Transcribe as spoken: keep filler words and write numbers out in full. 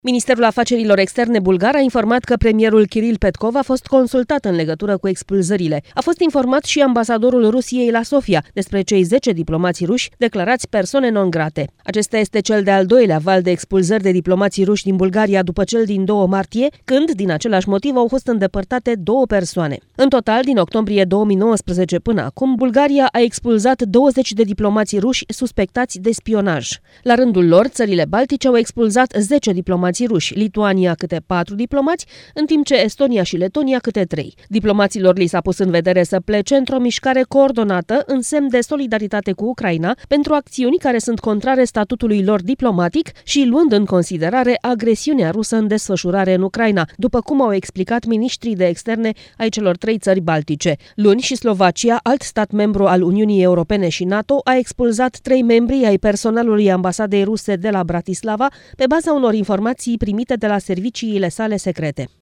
Ministerul Afacerilor Externe bulgar a informat că premierul Kiril Petkov a fost consultat în legătură cu expulzările. A fost informat și ambasadorul Rusiei la Sofia despre cei zece diplomați ruși declarați persoane non grate. Acesta este cel de-al doilea val de expulzări de diplomații ruși din Bulgaria după cel din doi martie, când, din același motiv, au fost îndepărtate două persoane. În total, din octombrie două mii nouăsprezece până acum, Bulgaria a expulzat douăzeci de diplomați ruși suspectați de spionaj. La rândul lor, țările baltice au expulzat zece diplomați ruși, Lituania câte patru diplomați, în timp ce Estonia și Letonia câte trei. Diplomaților li s-a pus în vedere să plece într-o mișcare coordonată în semn de solidaritate cu Ucraina pentru acțiuni care sunt contrare statutului lor diplomatic și luând în considerare agresiunea rusă în desfășurare în Ucraina, după cum au explicat miniștrii de externe ai celor trei țări baltice. Luni și Slovacia, alt stat membru al Uniunii Europene și NATO, a expulzat trei membri ai personalului ambasadei ruse de la Bratislava pe baza unor informații primite de la serviciile sale secrete.